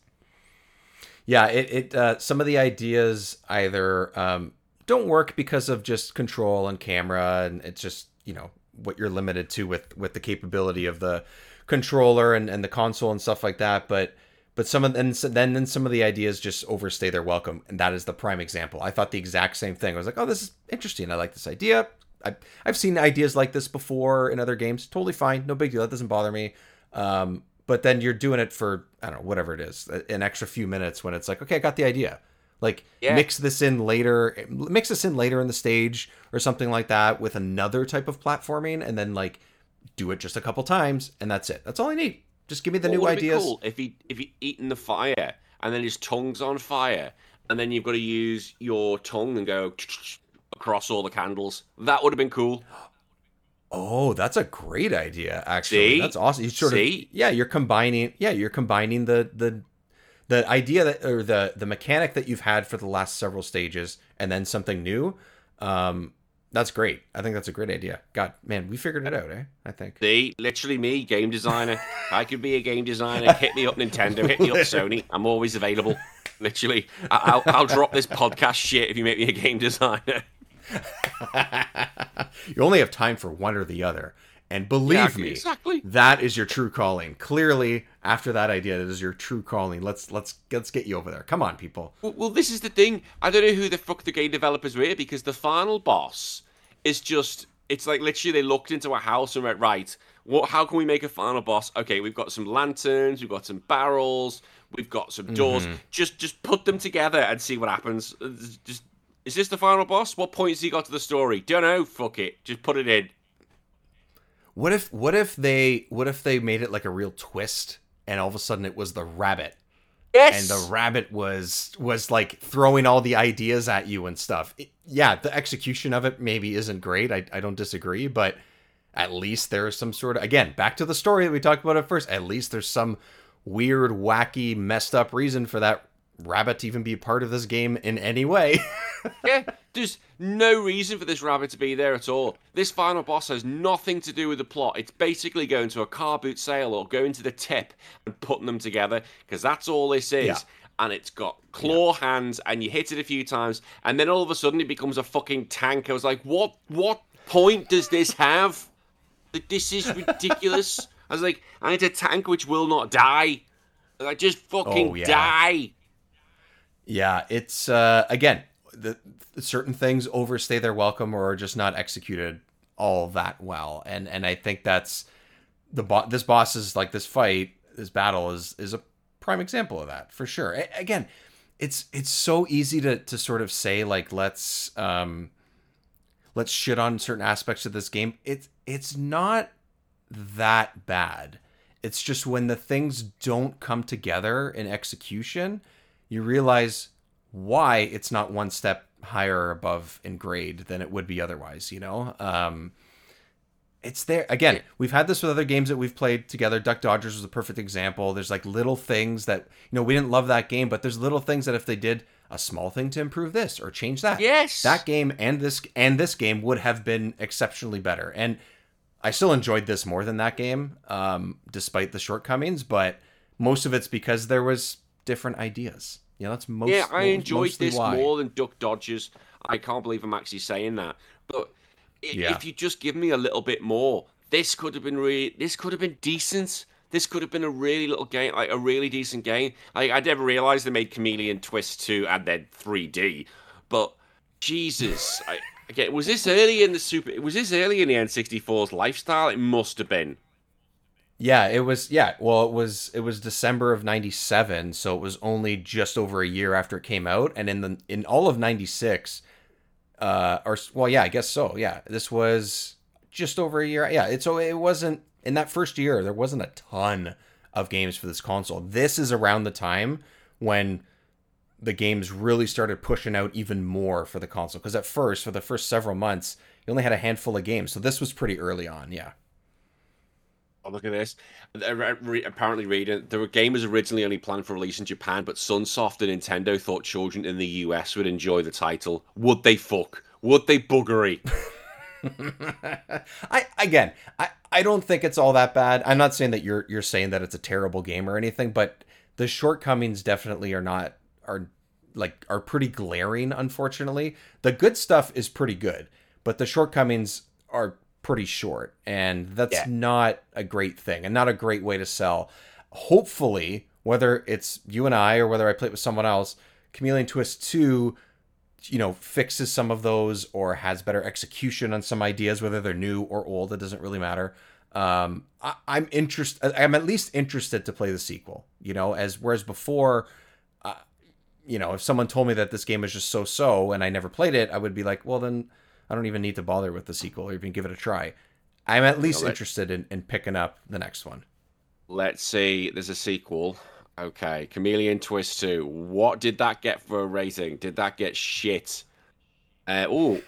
Yeah, some of the ideas either don't work because of just control and camera, and it's just, what you're limited to with the capability of the controller and the console and stuff like that. But some of then some of the ideas just overstay their welcome, and that is the prime example. I thought the exact same thing. I was like, oh, this is interesting. I like this idea. I've seen ideas like this before in other games. Totally fine. No big deal. That doesn't bother me. But then you're doing it for, I don't know, whatever it is, an extra few minutes when it's like, okay, I got the idea. Like, mix this in later in the stage or something like that with another type of platforming, and then, like, do it just a couple times, and that's it. That's all I need. Just give me the new ideas. Cool if he eaten the fire, and then his tongue's on fire, and then you've got to use your tongue and go across all the candles. That would have been cool. Oh, that's a great idea, actually. That's awesome. You're combining the idea that, or the mechanic that you've had for the last several stages, and then something new. That's great. I think that's a great idea. God, man, we figured it out, eh? I think. See, literally me, game designer. I could be a game designer. Hit me up, Nintendo. Hit me up, Sony. I'm always available. Literally, I'll drop this podcast shit if you make me a game designer. You only have time for one or the other, and believe me, exactly. That is your true calling. Clearly, after that idea, that is your true calling. Let's get you over there. Come on, people. Well, this is the thing. I don't know who the fuck the game developers were, because the final boss is it's like literally they looked into a house and went, right, how can we make a final boss? Okay, we've got some lanterns, we've got some barrels, we've got some doors. Just put them together and see what happens. Is this the final boss? What points he got to the story? Don't know. Fuck it. Just put it in. What if they made it like a real twist, and all of a sudden it was the rabbit? Yes. And the rabbit was like throwing all the ideas at you and stuff. The execution of it maybe isn't great. I don't disagree, but at least there's some sort of, again, back to the story that we talked about at first. At least there's some weird, wacky, messed up reason for that rabbit to even be part of this game in any way. Yeah, there's no reason for this rabbit to be there at all. This final boss has nothing to do with the plot. It's basically going to a car boot sale or going to the tip and putting them together, because that's all this is. Yeah. And it's got claw hands, and you hit it a few times, and then all of a sudden it becomes a fucking tank. I was like, what point does this have? This is ridiculous. I was like, and it's a tank which will not die. Like, just fucking die. Yeah, it's, again, the certain things overstay their welcome or are just not executed all that well. And I think that's this boss is like this battle is a prime example of that, for sure. Again, it's so easy to sort of say, like, let's shit on certain aspects of this game. It's not that bad. It's just when the things don't come together in execution, you realize why it's not one step higher or above in grade than it would be otherwise, It's there. Again, we've had this with other games that we've played together. Duck Dodgers was a perfect example. There's like little things that, we didn't love that game, but there's little things that if they did a small thing to improve this or change that, that game and this game would have been exceptionally better. And I still enjoyed this more than that game, despite the shortcomings, but most of it's because there was different ideas. That's I enjoyed this more than Duck Dodgers. I can't believe I'm actually saying that. But if you just give me a little bit more, this could have been decent. this could have been a really little game, like a really decent game. Like, I never realized they made Chameleon Twist 2 and then 3D, but Jesus, again, was this early in the N64's lifestyle? It must have been. Yeah, it was. Yeah, well, it was December of '97, so it was only just over a year after it came out, and in all of '96, I guess so. Yeah, this was just over a year. Yeah, it wasn't in that first year. There wasn't a ton of games for this console. This is around the time when the games really started pushing out even more for the console. Because at first, for the first several months, you only had a handful of games. So this was pretty early on. Yeah. Oh, look at this. Apparently reading, the game was originally only planned for release in Japan, but Sunsoft and Nintendo thought children in the US would enjoy the title. Would they fuck? Would they buggery? I don't think it's all that bad. I'm not saying that you're saying that it's a terrible game or anything, but the shortcomings definitely are pretty glaring, unfortunately. The good stuff is pretty good, but the shortcomings are pretty short, and that's not a great thing and not a great way to sell. Hopefully, whether it's you and I or whether I play it with someone else, Chameleon Twist 2, fixes some of those or has better execution on some ideas, whether they're new or old, it doesn't really matter. I'm at least interested to play the sequel, whereas before, if someone told me that this game is just so and I never played it, I would be like, well, then I don't even need to bother with the sequel or even give it a try. I'm at least interested in picking up the next one. Let's see. There's a sequel. Okay. Chameleon Twist 2. What did that get for a rating? Did that get shit? Better.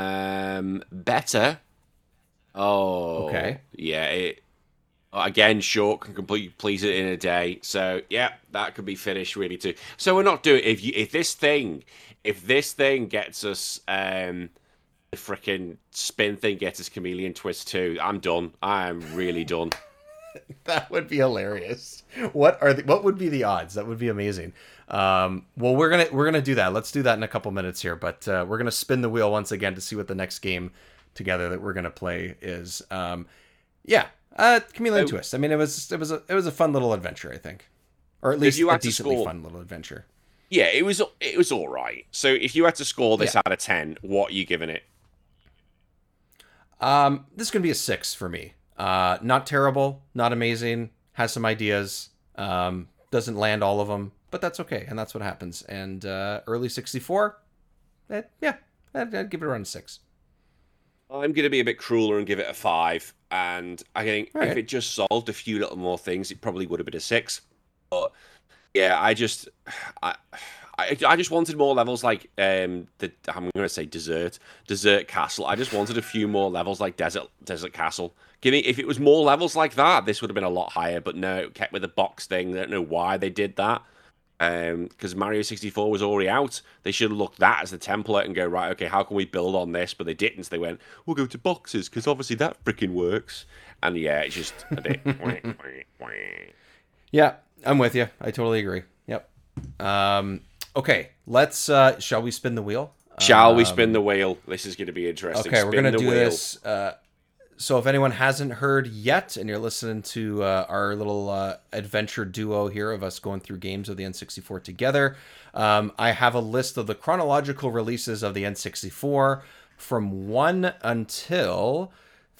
Oh. Okay. Yeah. Again, short, can please it in a day. So, yeah, that could be finished really too. So we're not doing... If this thing gets us... the freaking spin thing gets us Chameleon Twist 2, I'm done. I am really done. That would be hilarious. What would be the odds? That would be amazing. Well, we're gonna do that. Let's do that in a couple minutes here. But we're gonna spin the wheel once again to see what the next game together that we're gonna play is. Chameleon Twist. I mean, it was a fun little adventure, I think, or at least a decently fun little adventure. Yeah, it was all right. So if you had to score this out of 10, what are you giving it? This is going to be a 6 for me. Not terrible, not amazing, has some ideas, doesn't land all of them, but that's okay, and that's what happens. And early 64, I'd give it around a 6. I'm going to be a bit crueler and give it a 5, and I think if it just solved a few little more things, it probably would have been a 6. But yeah, I just wanted more levels like I'm going to say Desert Castle. I just wanted a few more levels like Desert Castle. If it was more levels like that, this would have been a lot higher. But no, it kept with the box thing. I don't know why they did that. Because Mario 64 was already out. They should have looked that as the template and go, right, okay, how can we build on this? But they didn't. So they went, we'll go to boxes because obviously that freaking works. And yeah, it's just a bit. Yeah, I'm with you. I totally agree. Yep. Okay, let's. Shall we spin the wheel? Shall we spin the wheel? This is going to be interesting. Okay, we're going to do this. So if anyone hasn't heard yet, and you're listening to our little adventure duo here of us going through games of the N64 together, I have a list of the chronological releases of the N64 from 1 until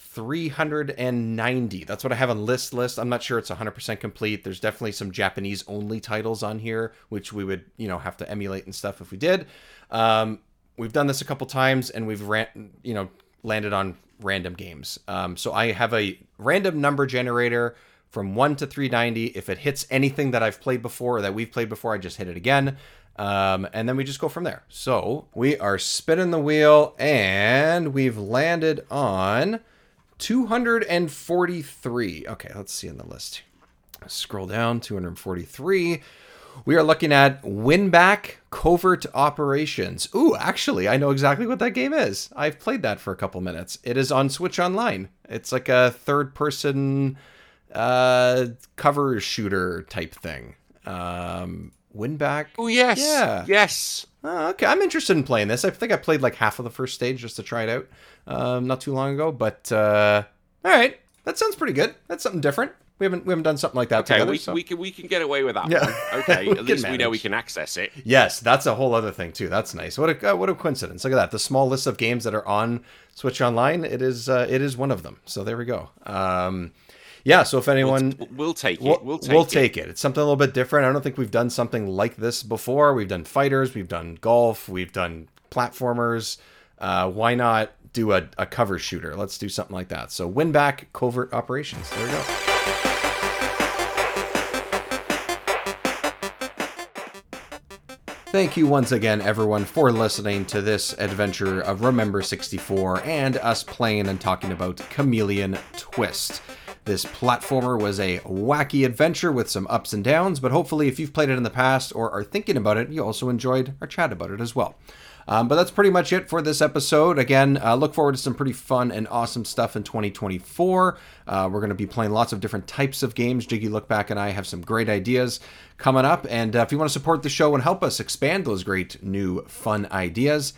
390. That's what I have on list. I'm not sure it's 100% complete. There's definitely some Japanese only titles on here, which we would, have to emulate and stuff if we did. We've done this a couple times and we've landed on random games. So I have a random number generator from 1 to 390. If it hits anything that I've played before or that we've played before, I just hit it again. And then we just go from there. So we are spinning the wheel and we've landed on 243. Okay, let's see in the list. Scroll down, 243. We are looking at Winback Covert Operations. Ooh, actually, I know exactly what that game is. I've played that for a couple minutes. It is on Switch Online. It's like a third-person cover shooter type thing. Winback. Oh, yes. Yeah. Yes. Okay, I'm interested in playing this. I think I played like half of the first stage just to try it out not too long ago. But, all right. That sounds pretty good. That's something different. We haven't done something like that Okay, together. we can get away with that Yeah. one. Okay, We at least can we know we manage. can access it. Yes, that's a whole other thing too. That's nice. What a coincidence. Look at that. The small list of games that are on Switch Online, it is one of them. So there we go. Yeah, so if anyone We'll take it. We'll take it. It's something a little bit different. I don't think we've done something like this before. We've done fighters, we've done golf, we've done platformers. Why not do a cover shooter? Let's do something like that. So win back Covert Operations. There we go. Thank you once again, everyone, for listening to this adventure of Remember 64 and us playing and talking about Chameleon Twist. This platformer was a wacky adventure with some ups and downs, but hopefully if you've played it in the past or are thinking about it, you also enjoyed our chat about it as well. But that's pretty much it for this episode. Again, look forward to some pretty fun and awesome stuff in 2024. We're going to be playing lots of different types of games. Jiggy Lookback and I have some great ideas coming up. And if you want to support the show and help us expand those great new fun ideas,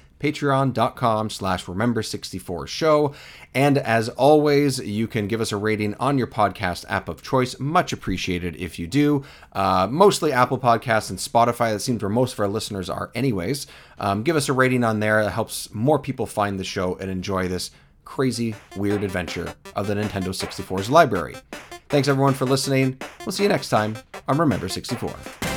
patreon.com/remember64show. And as always, you can give us a rating on your podcast app of choice. Much appreciated if you do. Mostly Apple Podcasts and Spotify. That seems where most of our listeners are anyways. Give us a rating on there. It helps more people find the show and enjoy this crazy, weird adventure of the Nintendo 64's library. Thanks everyone for listening. We'll see you next time on Remember 64.